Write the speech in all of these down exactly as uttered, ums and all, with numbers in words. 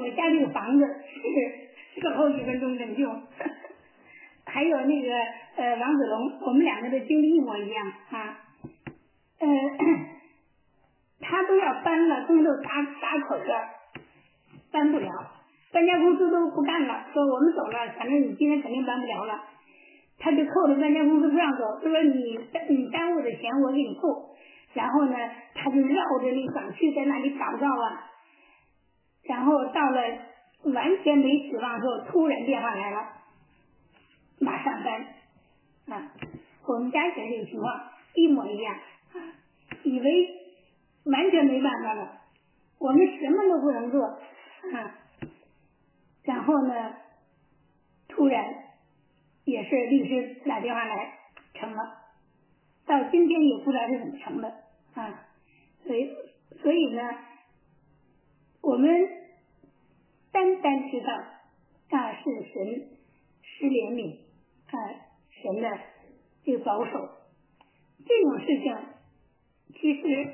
们家这个房子是事后几分钟拯救。还有那个呃王子龙，我们两个的经历一模一样啊。呃，他都要搬了，东都打打口子，搬不了，搬家公司都不干了，说我们走了，反正你今天肯定搬不了了。他就扣着搬家公司不让走，他说你你耽误的钱我给你付。然后呢，他就绕着那小区在那里找找啊，然后到了完全没指望之后，突然电话来了，马上搬啊！我们家也是这个情况，一模一样啊，以为完全没办法了，我们什么都不能做啊。然后呢，突然也是律师打电话来成了，到今天也不知道是怎么成的啊。所以所以呢，我们单单知道啊是神施怜悯啊，神的这个保守，这种事情其实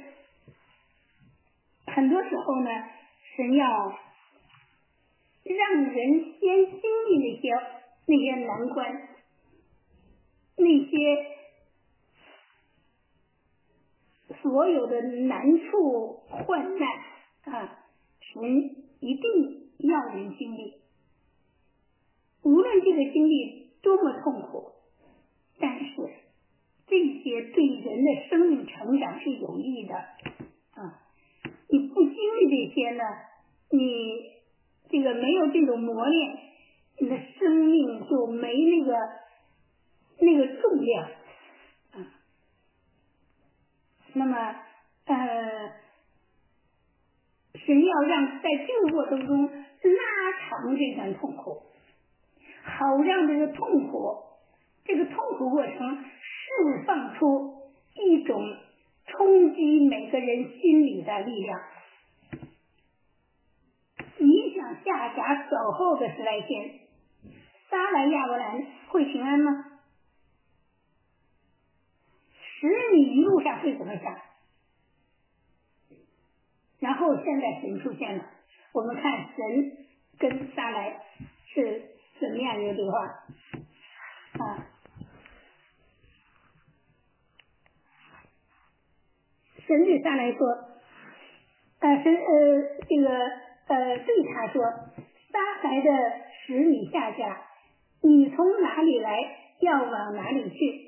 很多时候呢，神要让人先经历那些那些难关，那些所有的难处患难啊，神一定要人经历，无论这个经历多么痛苦，但是这些对人的生命成长是有益的啊！你不经历这些呢，你这个没有这种磨练，你的生命就没那个那个重量啊。那么呃，神要让在这个过程中拉长这段痛苦，好让这个痛苦这个痛苦过程释放出一种冲击每个人心里的力量。你想下甲走后的十来天，撒来亚伯兰会平安吗？十米一路上会怎么想？然后现在神出现了，我们看神跟撒来是怎么样一个对话啊？神对撒来说，呃，神呃这个呃对他说，撒来的使你下嫁，你从哪里来，要往哪里去。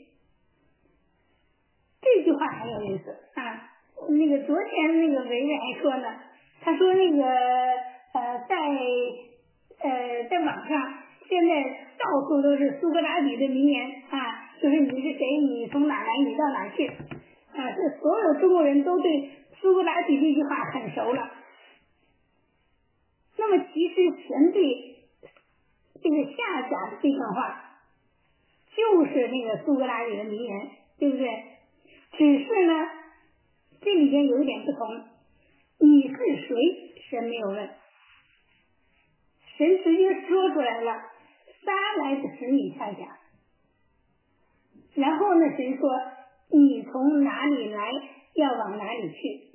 这句话很有意思啊。那个昨天那个维维还说呢，他说那个呃在呃在网上现在到处都是苏格拉底的名言啊，就是你是谁，你从哪来，你到哪去啊，这所有中国人都对苏格拉底这句话很熟了。那么其实神对这个下甲的这段话就是那个苏格拉底的名言，对不对？只是呢这里边有一点不同，你是谁神没有问，神直接说出来了，撒来的使你下甲。然后呢神说你从哪里来，要往哪里去。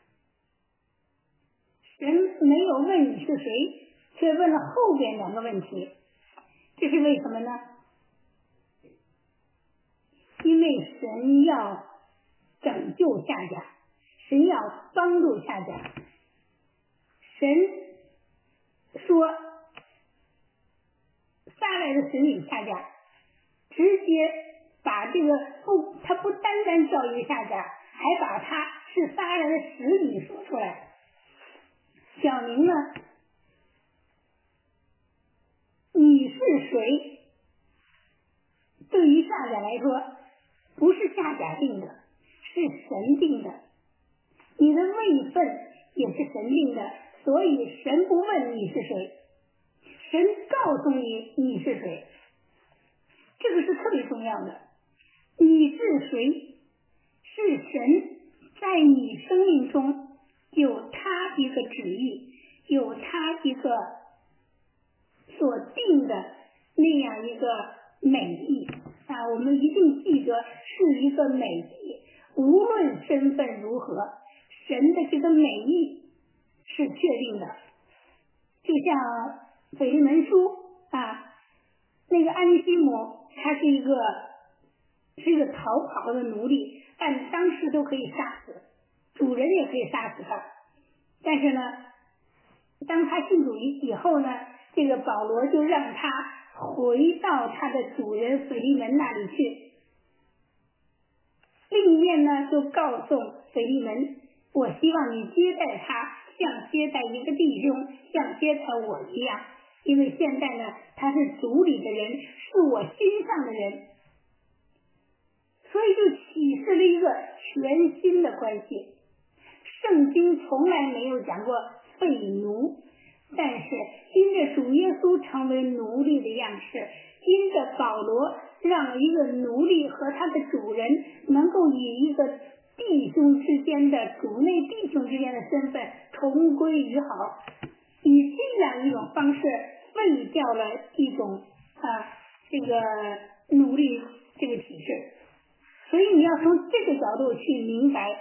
神没有问你是谁，却问了后边两个问题，这是为什么呢？因为神要拯救下甲，神要帮助下甲。神说撒来的使你下甲，直接把这个不，他不单单教育下甲，还把他是撒来的使你说出来，表明了你是谁对于下甲来说不是下甲定的，是神定的，你的位分也是神定的，所以神不问你是谁，神告诉你你是谁，这个是特别重要的。你是谁，是神在你生命中有他一个旨意，有他一个所定的那样一个美意啊，我们一定记得是一个美意，无论身份如何，神的这个美意是确定的。 就像腓利门书啊，那个安尼西姆他是一个是一个逃跑的奴隶，按当时都可以杀死，主人也可以杀死他。但是呢，当他信主以后呢，这个保罗就让他回到他的主人腓利门那里去。另一面呢，就告诉腓利门，我希望你接待他，像接待一个弟兄，像接待我一样，因为现在呢，他是主里的人，是我心上的人，所以就启示了一个全新的关系。圣经从来没有讲过废奴，但是因着主耶稣成为奴隶的样式，因着保罗让一个奴隶和他的主人能够以一个弟兄之间的主内弟兄之间的身份同归于好，以这样一种方式废掉了一种啊这个奴隶这个体制。所以你要从这个角度去明白，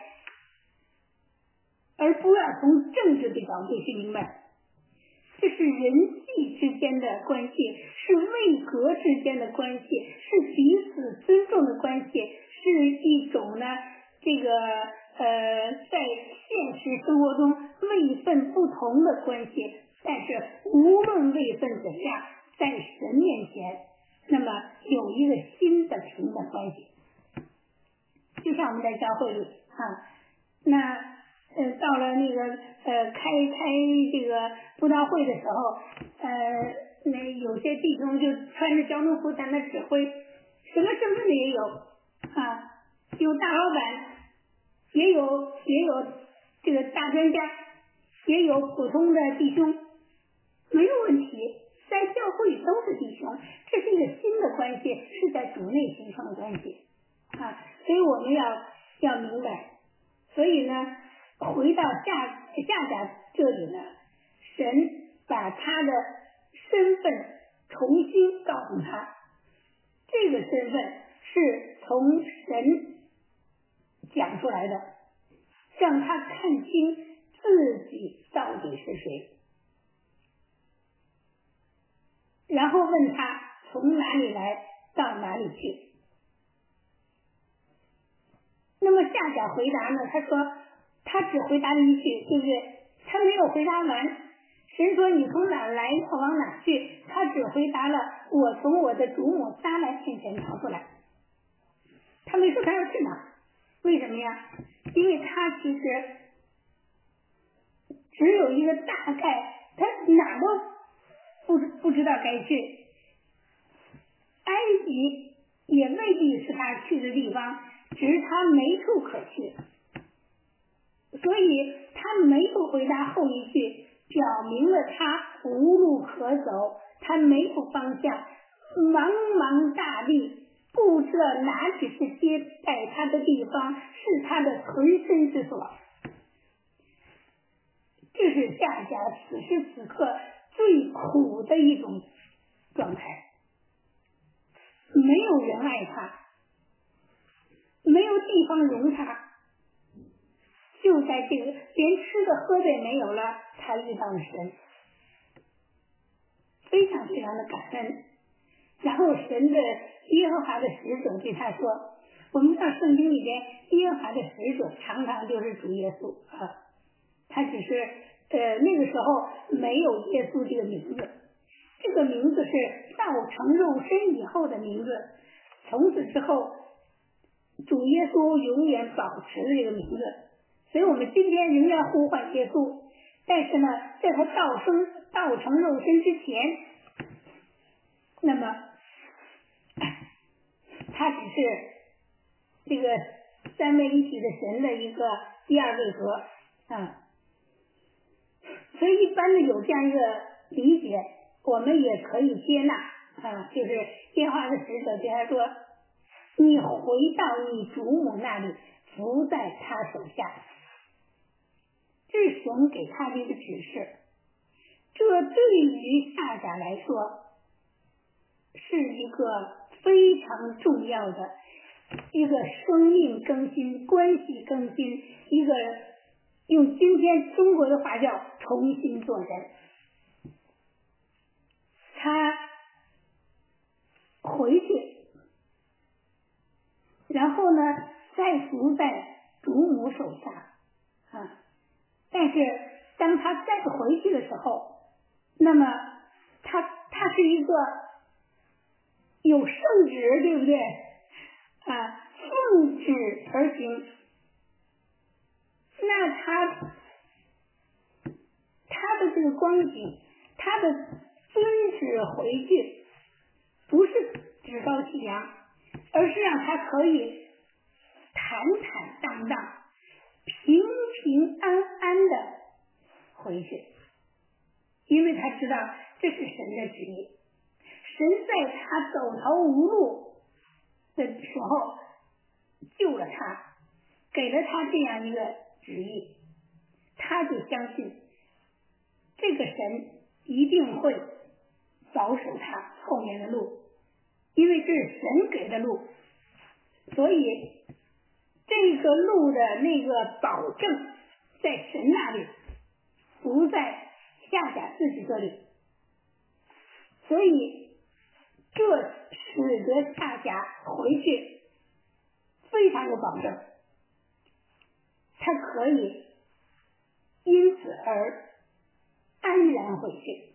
而不要从政治的角度去明白。这是人际之间的关系，是位格之间的关系，是彼此尊重的关系，是一种呢这个呃在现实生活中位分不同的关系。但是无论位分怎样，在神面前，那么有一个新的平等关系。就像我们在教会里啊，那呃到了那个呃开开这个布道会的时候，呃那有些弟兄就穿着交通服在那指挥，什么身份的也有啊，有大老板，也有也有这个大专家，也有普通的弟兄，没有问题，在教会里都是弟兄，这是一个新的关系，是在主内形成的关系啊，所以我们要要明白。所以呢，回到夏夏甲这里呢，神把他的身份重新告诉他，这个身份是从神讲出来的，让他看清自己到底是谁，然后问他从哪里来到哪里去。那么夏甲回答呢，他说他只回答了一句，对不对？他没有回答完。神说你从哪儿来要往哪儿去，他只回答了我从我的祖母撒来面前逃出来。他没说他要去哪儿，为什么呀？因为他其实只有一个大概，他哪都不不知道该去。埃及也未必是他去的地方，只是他没处可去，所以他没有回答后一句，表明了他无路可走，他没有方向，茫茫大地，不知道哪里是接待他的地方，是他的存身之所。这是夏甲此时此刻最苦的一种状态，没有人爱他，没有地方容他，就在这个连吃的喝的也没有了，他遇到了神，非常非常的感恩。然后神的耶和华的使者对他说，我们知道圣经里边耶和华的使者常常就是主耶稣啊，他只是呃那个时候没有耶稣这个名字，这个名字是道成肉身以后的名字，从此之后主耶稣永远保持了这个名字，所以我们今天仍然呼唤耶稣，但是呢，在他道生道成肉身之前，那么他只是这个三位一体的神的一个第二位格啊。所以一般的有这样一个理解，我们也可以接纳啊，就是耶和华的使者对他说，你回到你祖母那里，伏在他手下，这是神给他的一个指示。这对于夏甲来说是一个非常重要的一个生命更新、关系更新，一个用今天中国的话叫重新做人。 他回去，然后呢再服在主母手下啊。但是当他再回去的时候，那么他他是一个有圣旨，对不对啊？奉旨而行，那他他的这个光景，他的遵旨回去，不是趾高气扬，而是让他可以坦坦荡荡、平平安安的回去，因为他知道这是神的旨意。神在他走投无路的时候救了他，给了他这样一个旨意，他就相信这个神一定会保守他后面的路，因为这是神给的路，所以这个路的那个保证在神那里，不在夏甲自己这里，所以这使得夏甲回去非常有保证，他可以因此而安然回去。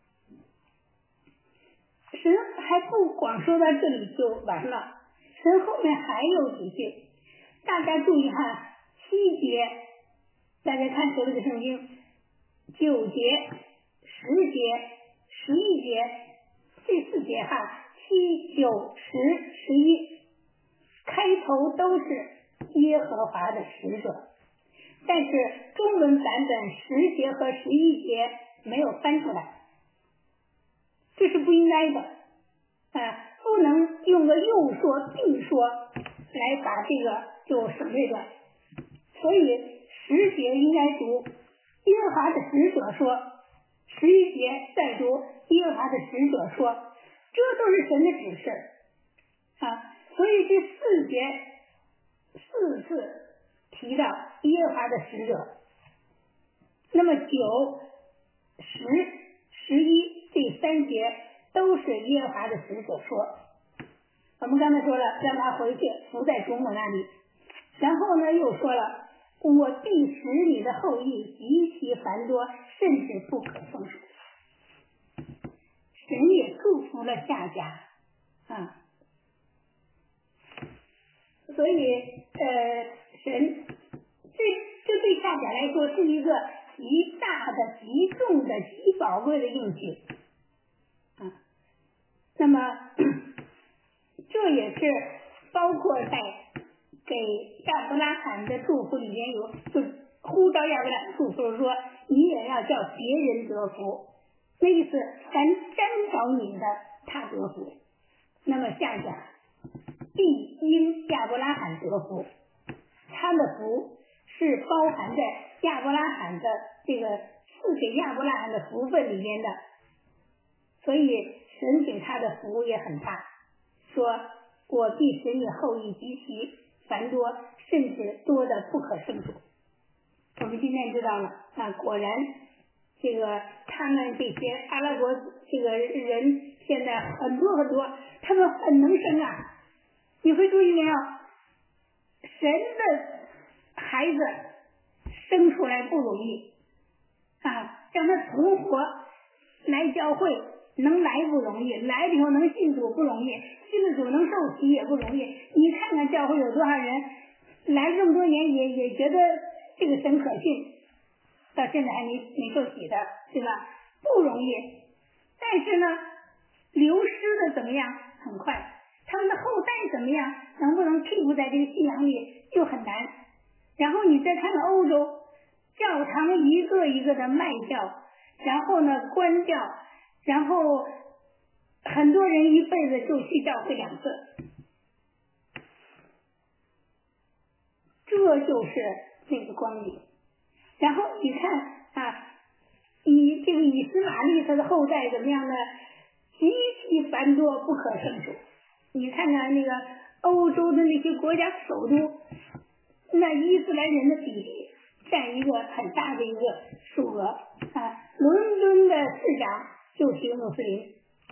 神还不光说到这里就完了，神后面还有几句，大家注意看七节，大家看手里的圣经，九节、十节、十一节，这四节哈，七、九、十、十一，开头都是耶和华的使者，但是中文版本十节和十一节没有翻出来，这是不应该的，啊，不能用个又说并说来把这个就省略掉，所以十节应该读耶和华的使者说，十一节再读耶和华的使者说，这都是神的指示啊，所以这四节四次提到耶和华的使者，那么九、十、十一这三节都是耶和华的使者说。我们刚才说了，让他回去伏在主母那里，然后呢又说了，我必使你的后裔极其繁多，甚至不可胜数。神也祝福了夏甲啊，所以呃，神这这对夏甲来说是一个极大的、极重的、极宝贵的应许啊。那么这也是包括在给亚伯拉罕的祝福里面有，就呼召亚伯拉罕祝福说，你也要叫别人得福，那意思凡沾着你的他得福。那么夏甲必因亚伯拉罕得福，他的福是包含在亚伯拉罕的这个赐给亚伯拉罕的福分里面的，所以神给他的福也很大，说我必使你后裔极其繁多，甚至多的不可胜数。我们今天知道了啊，果然这个他们这些阿拉伯这个人现在很多很多，他们很能生啊，你会注意没有？神的孩子生出来不容易啊，让他存活来教会能来不容易，来了以后能信主不容易，信了主能受洗也不容易。你看看教会有多少人来这么多年也也觉得这个神可信，到现在还没没受洗的，对吧？不容易。但是呢，流失的怎么样？很快。他们的后代怎么样？能不能 keep 在这个信仰里又很难。然后你再看看欧洲，教堂一个一个的卖掉，然后呢关掉，然后很多人一辈子就去教会两次，这就是那个光景。然后你看啊，以这个以斯玛利他的后代怎么样呢？极其繁多，不可胜数。你看看那个欧洲的那些国家首都，那伊斯兰人的比例占一个很大的一个数额啊。伦敦的市长就是一个穆斯林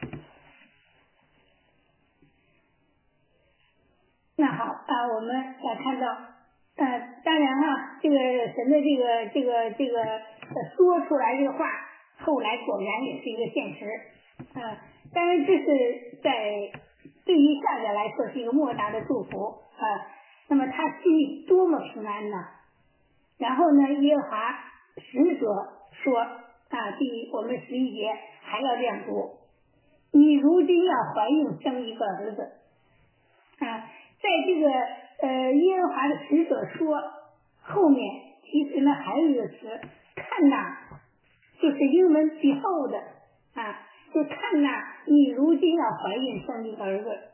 那好啊，我们来看到，呃，当然啊，这个神的这个这个这个、呃、说出来这个话，后来果然也是一个现实，啊、呃，当然这是在对于夏甲来说是一个莫大的祝福啊、呃，那么他心里多么平安呢？然后呢，耶和华使者说啊，第我们十一节还要这样读，你如今要怀孕生一个儿子啊。在这个呃耶和华的使者说后面，其实呢还有一个词，看呐，就是英文 behold 啊，就看呐，你如今要怀孕生一个儿子，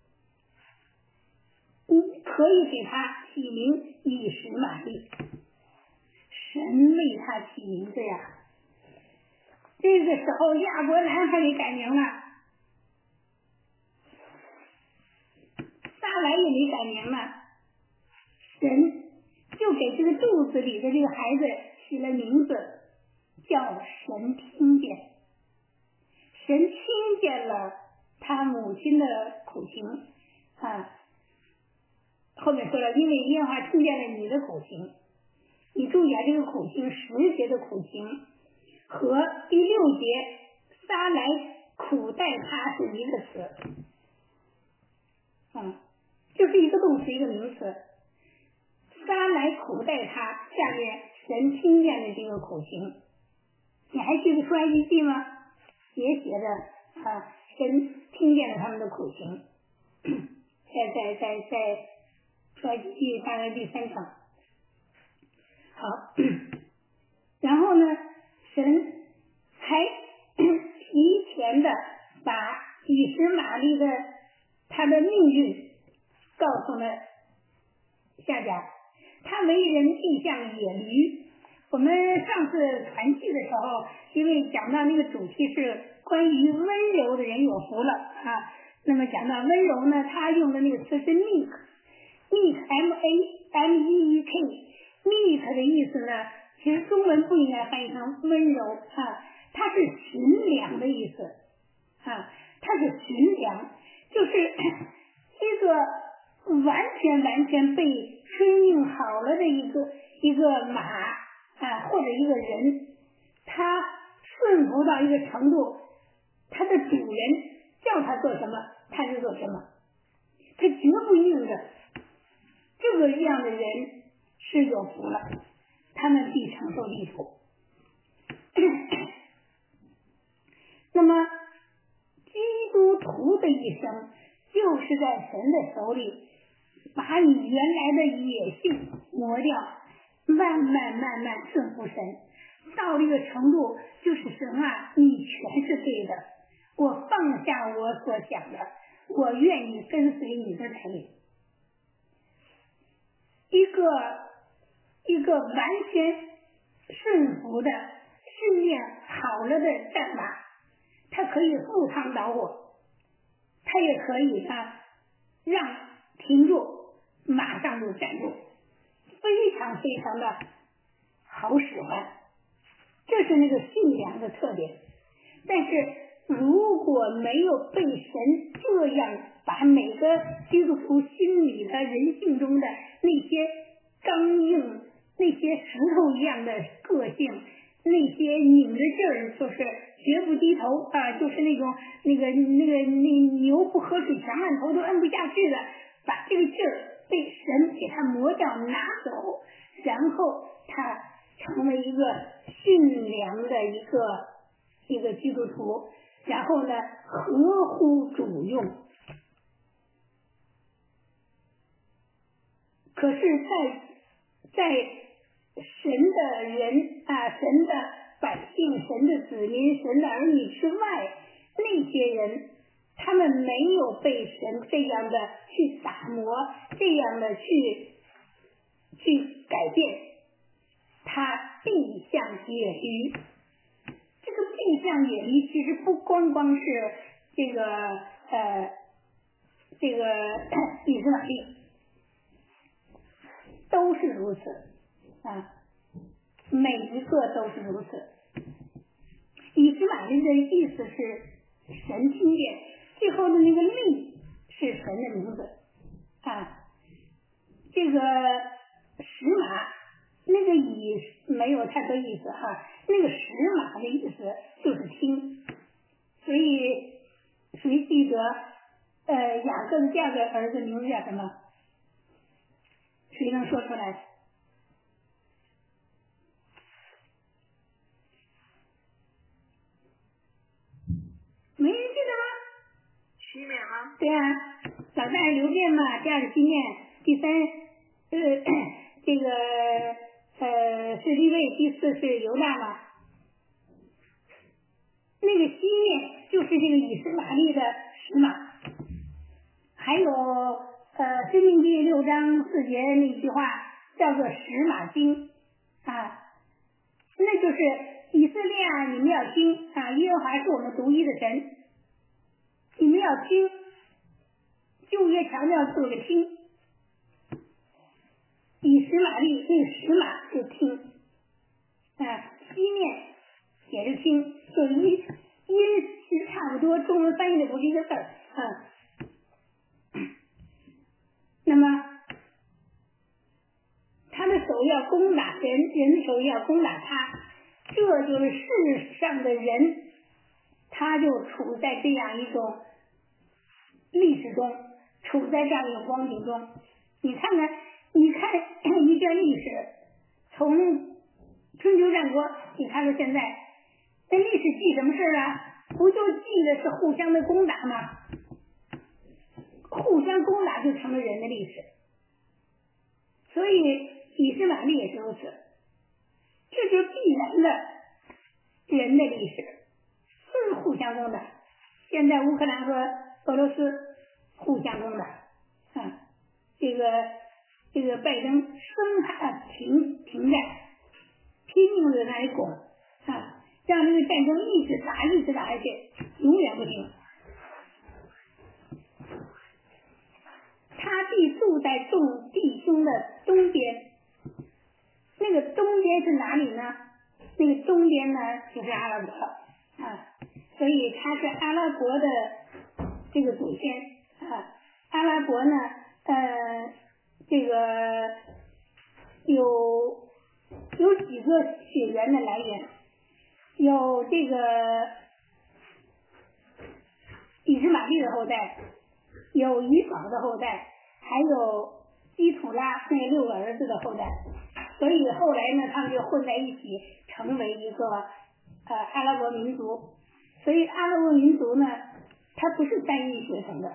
你可以给他起名以实玛利，神为他起名字呀。这个时候亚伯兰还没改名呢，撒来也没改名呢，神就给这个肚子里的这个孩子起了名字，叫神听见。神听见了他母亲的苦情啊，后面说了，因为耶和华听见了你的苦情，你注意啊，这个苦情十节的苦情和第六节撒来苦待他是一个词，嗯，就是一个动词一个名词。撒来苦待他，下面神听见了这个苦情，你还记得出埃及记吗？也写着啊，神听见了他们的苦情，在在在在出埃及记大概第三章。好，然后呢，神还提前的把以实玛利的他的命运告诉了夏甲。他为人必像野驴。我们上次团契的时候，因为讲到那个主题是关于温柔的人有福了啊，那么讲到温柔呢，他用的那个词是 meek meek m a m e e k meek 的意思呢，其实中文不应该翻译成温柔啊，它是驯良的意思啊，它是驯良，就是一个完全完全被吹命好了的一个一个马啊，或者一个人，他顺服到一个程度，他的主人叫他做什么他就做什么，他绝不应着。这个样的人是有福了，他们必承受地土。那么基督徒的一生就是在神的手里把你原来的野性磨掉，慢慢慢慢顺服神，到这个程度就是神啊，你全是对的，我放下我所想的，我愿意跟随你的带领。一个一个完全顺服的训练好了的战马，它可以赴汤蹈火，它也可以啊让停住，马上就站住，非常非常的好使唤，这是那个信仰的特点。但是如果没有被神这样把每个基督徒心里的人性中的那些刚硬，那些石头一样的个性，那些拧着劲儿，就是绝不低头啊，就是那种那个那个那牛不喝水强按头都摁不下去的，把这个劲儿被神给他磨掉拿走，然后他成为一个驯良的一个一个基督徒，然后呢合乎主用。可是在在神的人啊，神的百姓，神的子民，神的儿女之外，那些人他们没有被神这样的去打磨，这样的去去改变，他必像野驴。这个必像野驴其实不光光是这个呃这个以实玛利，都是如此啊，每一个都是如此。以实玛利的意思是神听见，最后的那个利是神的名字啊， 这个石马那个乙没有太多意思哈，那个石马的意思就是听，所以谁记得呃雅各的第二个儿子名字叫什么？谁能说出来？没人记得吗？ 西面吗？ 对啊，老大是刘辩嘛，第二是西面，第三呃这个呃是利未，第四是犹大嘛。那个西面就是这个以实玛利的石马，还有呃《申命记》六章四节那句话叫做石马经啊，那就是以色列啊，你们要听啊，耶和华是我们独一的神，你们要听，旧约强调做个听，以实玛利那个石马就听啊，西面也是听，就音音是差不多，中文翻译的不是一个字儿啊。那么他的手要攻打人，人的手要攻打他，这就是世上的人，他就处在这样一种历史中，处在这样一种光景中。你看看，你看一段历史，从春秋战国，你看到现在，那历史记什么事啊？不就记的是互相的攻打吗？互相攻打就成了人的历史。所以以实玛利也是如此，这就是必然的人的历史，都是互相攻打。现在乌克兰和俄罗斯互相攻打啊，这个这个拜登生怕停停战，拼命的在那里拱啊，让这个战争一直打一直打下去，永远不停。他必住在众弟兄的东边，那个东边是哪里呢？那个东边呢就是阿拉伯啊，所以他是阿拉伯的这个祖先啊。阿拉伯呢，呃，这个有有几个血缘的来源，有这个以实玛利的后代，有以扫的后代，还有基土拉那六个儿子的后代，所以后来呢，他们就混在一起，成为一个呃阿拉伯民族。所以阿拉伯民族呢，它不是单一血统的。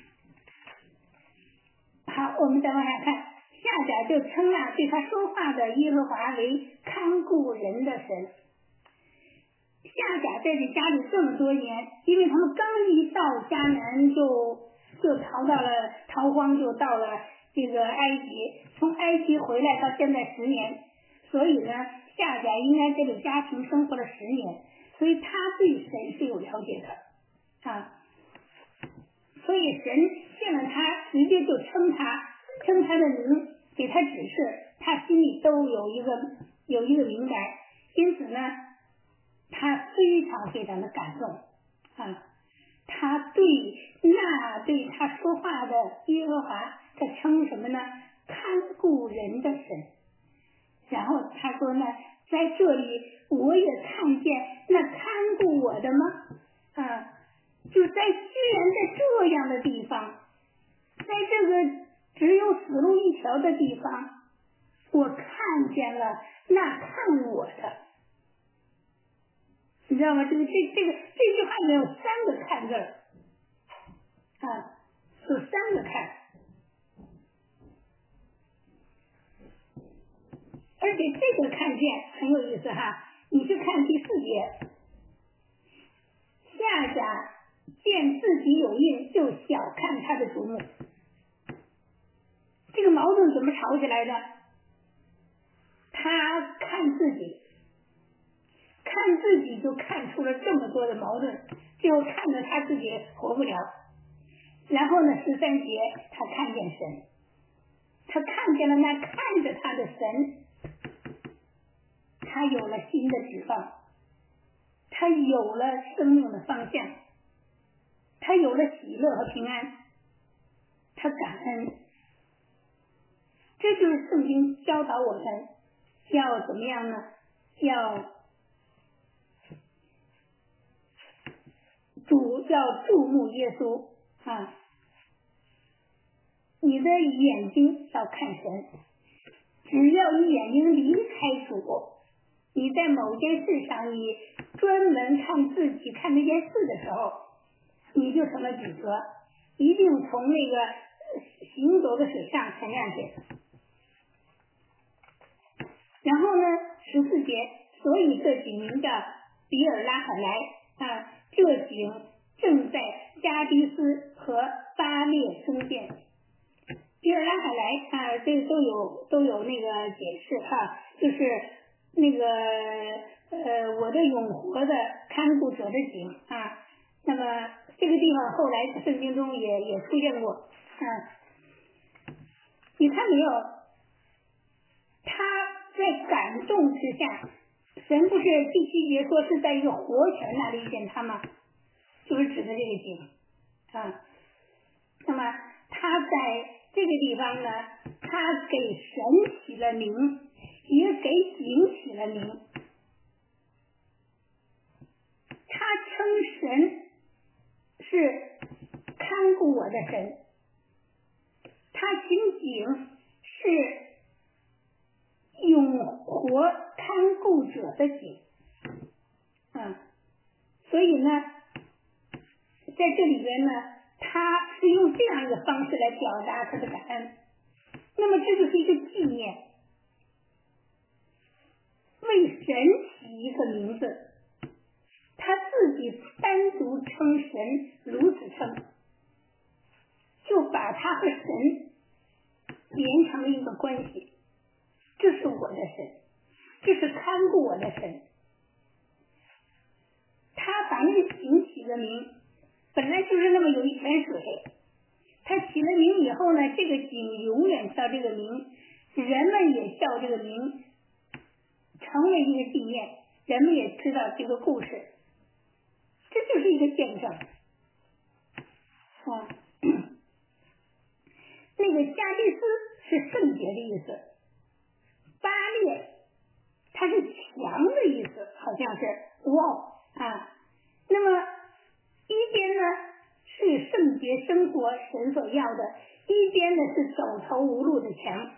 好，我们再往下看，下甲就称那对他说话的耶和华为看顾人的神。夏甲在这家里这么多年，因为他们刚一到迦南就就逃到了逃荒，就到了这个埃及，从埃及回来到现在十年，所以呢，夏甲应该这个家庭生活了十年，所以他对神是有了解的啊。所以神见了他，直接就称他称他的名，给他指示，他心里都有一个有一个明白，因此呢，他非常非常的感动啊！他对那对他说话的耶和华，他称什么呢？看顾人的神。然后他说呢，在这里我也看见那看顾我的吗？啊，就在居然在这样的地方，在这个只有死路一条的地方，我看见了那看我的。你知道吗？这个这这个这句话里面有三个看字儿啊，有三个看，而且这个看见很有意思哈。你去看第四节，夏甲见自己有印，就小看他的主目。这个矛盾怎么吵起来的？他看自己。看自己就看出了这么多的矛盾，最后看着他自己活不了。然后呢，十三节他看见神，他看见了那看着他的神，他有了新的指望，他有了生命的方向，他有了喜乐和平安，他感恩。 这就是圣经教导我们要怎么样呢？要主要注目耶稣啊，你的眼睛要看神，只要你眼睛离开主，你在某件事上你专门看自己看这件事的时候，你就成了底格，一定从那个行走的水上沉下去。然后呢，十四节，所以这井名叫比尔拉海莱啊，这井正在加迪斯和巴列中间。比尔拉海莱啊，这个都有都有那个解释哈、啊，就是那个呃我的永活的看顾者的井啊。那么这个地方后来圣经中也也出现过啊。你看没有？他在感动之下，神不是第七节说是在一个活泉那里遇见他吗？就是指的这个井啊。那么他在这个地方呢，他给神起了名，也给井起了名。他称神是看顾我的神，他行井是永活看顾者的井，嗯，所以呢，在这里边呢，他是用这样一个方式来表达他的感恩。那么这就是一个纪念，为神起一个名字，他自己单独称神，如此称，就把他和神连成了一个关系。这是我的神，这是看顾我的神。他把那个井起了名，本来就是那么有一泉水，他起了名以后呢，这个井永远叫这个名，人们也叫这个名，成为一个纪念，人们也知道这个故事，这就是一个见证。啊，那个加迪斯是圣洁的意思，巴列它是强的意思，好像是哇啊。那么一边呢是圣洁生活神所要的，一边呢是走投无路的强。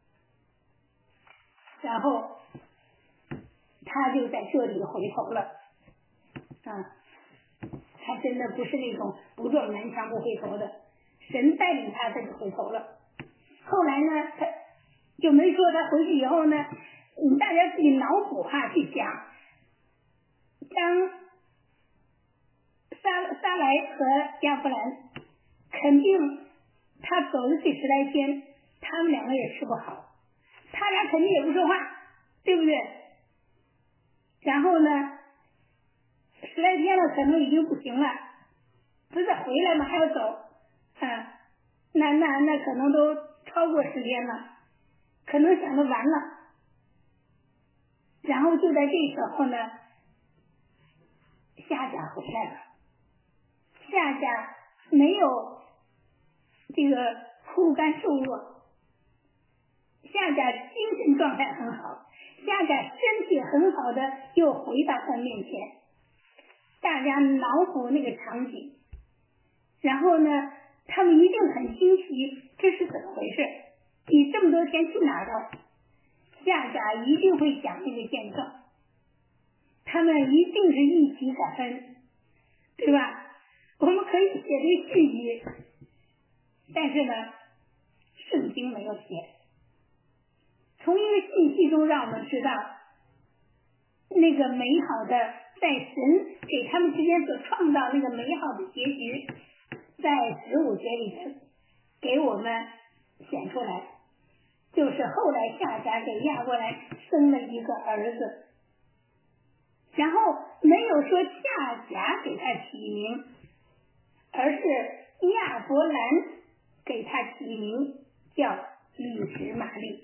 然后他就在这里回头了啊，他真的不是那种不撞南墙不回头的，神带领他他就回头了。后来呢，他就没说他回去以后呢，你大家自己脑补哈去想，当撒撒来和亚伯兰肯定他走了这十来天，他们两个也吃不好，他俩肯定也不说话，对不对？然后呢，十来天了，可能已经不行了，不是再回来吗？还要走啊？那那那可能都超过十天了，可能想着完了。然后就在这时候呢，夏甲回来了。夏甲没有这个枯干瘦弱，夏甲精神状态很好，夏甲身体很好的又回到他面前，大家脑补那个场景，然后呢，他们一定很惊奇，这是怎么回事？你这么多天去哪儿了？夏甲一定会讲这个见证，他们一定是一起感恩，对吧？我们可以写这个信语，但是呢，圣经没有写。从一个信息中让我们知道，那个美好的在神给他们之间所创造那个美好的结局，在十五节里面给我们显出来，就是后来夏甲给亚伯兰生了一个儿子，然后没有说夏甲给他起名，而是亚伯兰给他起名叫律实玛利。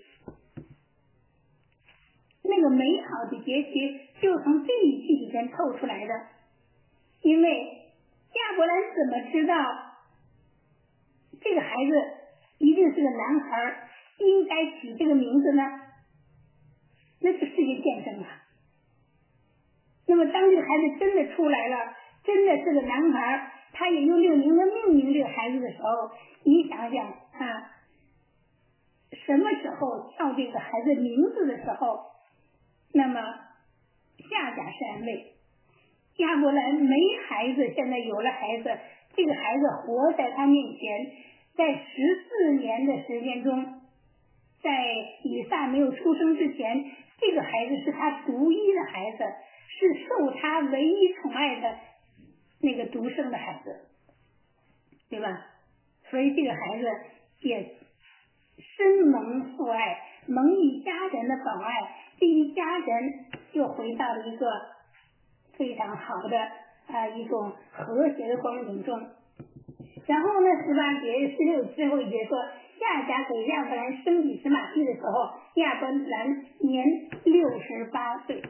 那个美好的结局就从这一句里边透出来的，因为亚伯兰怎么知道这个孩子一定是个男孩， 应该起这个名字呢？那就是一个见证啊。那么当这个孩子真的出来了，真的是个男孩，他也用六名的命名这个孩子的时候，你想想啊，什么时候叫这个孩子名字的时候，那么夏甲是安慰，亚伯兰没孩子，现在有了孩子，这个孩子活在他面前，在十四年的时间中，在以撒没有出生之前，这个孩子是他独一的孩子，是受他唯一宠爱的那个独生的孩子，对吧？所以这个孩子也深蒙父爱，蒙一家人的保爱，这一家人就回到了一个非常好的啊、呃、一种和谐的光景中。然后呢，十八节十六最后一节说，夏甲给亚伯兰生以实玛利的时候，亚伯兰年六十八岁。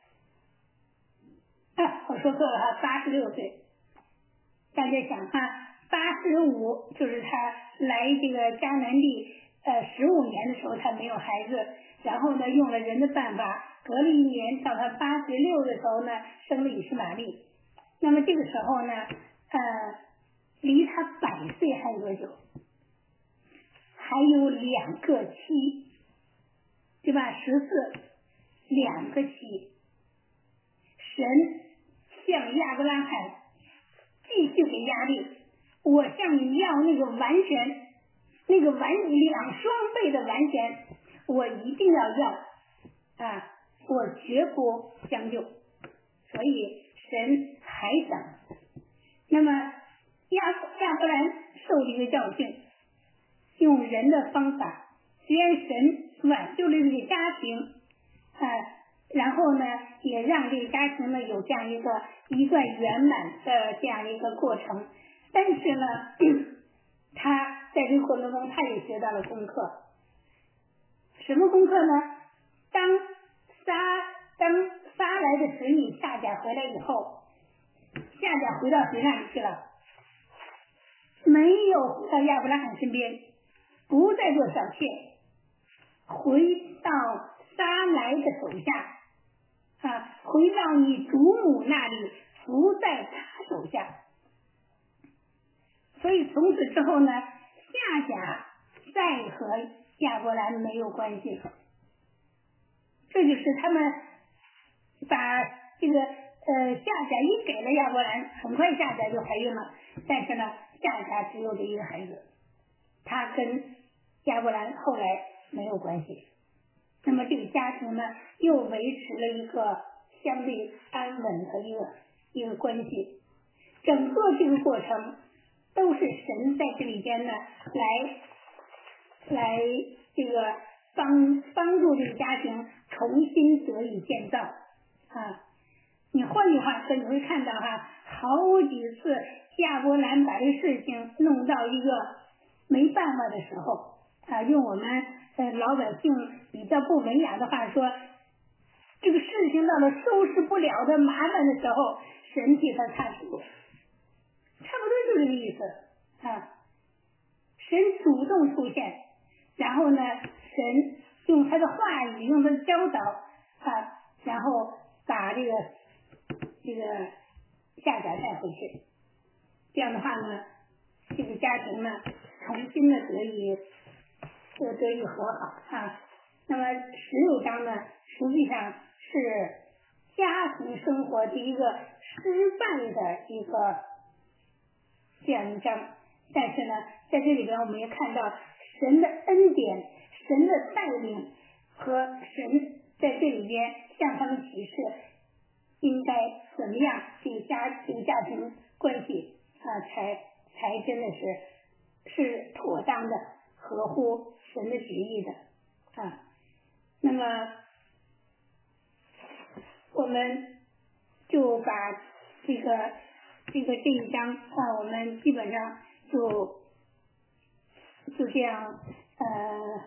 啊，我说错了哈，八十六岁。大家想哈，八十五就是他来这个迦南地呃十五年的时候，他没有孩子，然后呢用了人的办法，隔了一年到他八十六的时候呢，生了以实玛利。那么这个时候呢，呃，离他百岁还有多久？还有两个妻，对吧？十四，两个妻。神向亚伯拉罕继续给压力，我向你要那个完全，那个完两双倍的完全，我一定要要啊，我绝不将就。所以神还等。那么亚亚伯兰受了一个教训，用人的方法，虽然神挽救了这个家庭啊，然后呢也让这个家庭呢有这样一个一段圆满的这样一个过程，但是呢他在这个过程中他也学到了功课。什么功课呢？当撒当撒来的使女夏甲回来以后，夏甲回到谁那里去了？没有回到亚伯拉罕身边，不再做小妾，回到撒来的手下啊，回到你祖母那里，伏在他手下。所以从此之后呢，夏甲再和亚伯兰没有关系了。这就是他们把这个呃夏甲一给了亚伯兰，很快夏甲就怀孕了，但是呢夏甲只有这一个孩子，他跟亚伯兰后来没有关系。那么这个家庭呢又维持了一个相对安稳的一个一个关系。整个这个过程都是神在这里边呢来来这个帮帮助这个家庭重新得以建造啊。你换句话说，你会看到哈，好几次亚伯兰把这个事情弄到一个没办法的时候啊，用我们呃老百姓比较不文雅的话说，这个事情到了收拾不了的麻烦的时候，神替他擦屁股，差不多就这个意思啊。神主动出现，然后呢，神用他的话语，用他的教导啊，然后把这个这个夏甲带回去。这样的话呢，这个家庭呢重新的得以得得以和好啊。那么十六章呢，实际上是家庭生活的一个失败的一个这样一章，但是呢，在这里边我们也看到神的恩典、神的带领和神在这里边向他们启示应该怎么样这个家这个家庭关系啊，才才真的是是妥当的，合乎神的旨意的啊。那么我们就把这个这个这一章啊，我们基本上就就这样呃，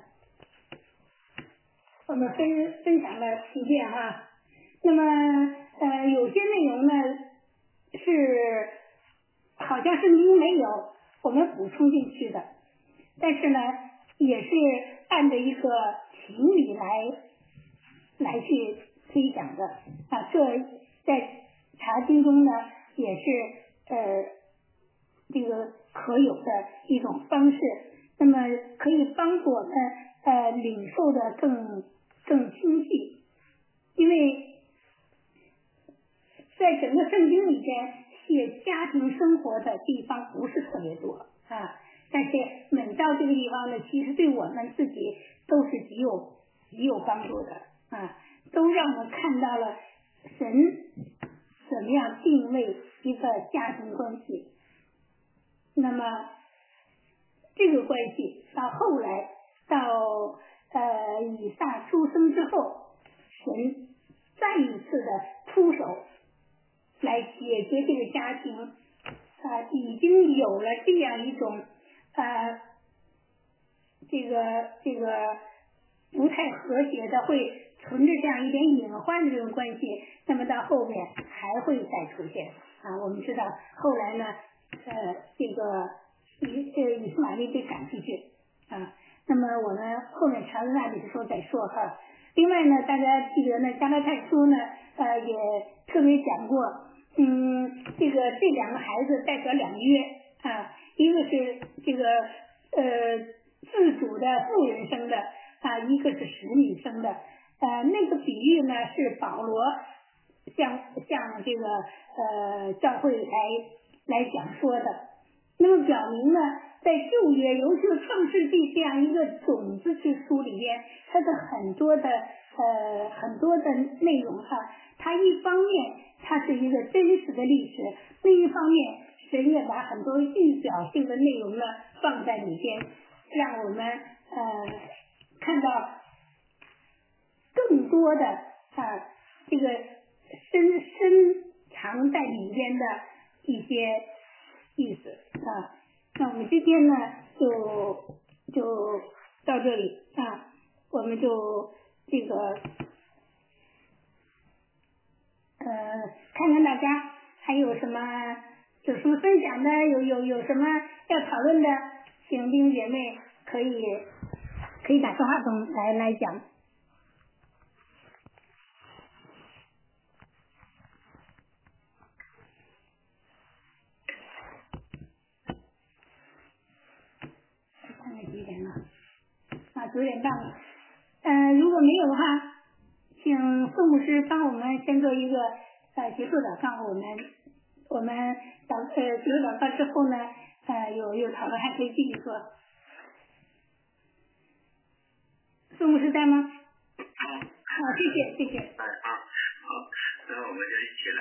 我们分分享了一遍哈。那么呃，有些内容呢是好像是您没有我们补充进去的，但是呢也是按着一个情理来来去推想的啊，这在查经中呢也是呃这个可有的一种方式，那么可以帮助我们呃领受的更更清晰，因为在整个圣经里边写家庭生活的地方不是特别多啊，但是每到这个地方呢，其实对我们自己都是极有极有帮助的啊，都让我们看到了神怎么样定位一个家庭关系。那么这个关系到后来到呃以撒出生之后，神再一次的出手来解决这个家庭啊、呃，已经有了这样一种呃这个这个不太和谐的，会存着这样一点隐患的这种关系，那么到后面还会再出现啊。我们知道后来呢，呃，这个以呃以斯玛利被赶出去啊，那么我们后面查的那里的时候再说哈。另外呢，大家记得呢，加拉太书呢，呃，也特别讲过，嗯，这个这两个孩子代表两个约啊，一个是这个呃自主的妇人生的啊，一个是使女生的，呃，那个比喻呢是保罗向向这个呃教会来来讲说的，那么表明呢，在旧约，尤其是创世纪这样一个种子之书里边，它的很多的呃很多的内容哈，它一方面它是一个真实的历史，另一方面神也把很多预表性的内容呢放在里边，让我们呃看到更多的啊这个深深藏在里边的一些意思啊。那我们今天呢就就到这里啊，我们就这个呃看看大家还有什么有什么分享的，有有有什么要讨论的，请弟兄姐妹可以可以打电话筒来来讲。看看几点了？啊，九点半了。呃，如果没有的话，请宋牧师帮我们先做一个呃结束祷告。我们我们祷呃结束祷告之后呢，呃有有讨论还可以继续做。宋牧师在吗？好，谢谢谢谢。 哎啊，好，那我们就一起来。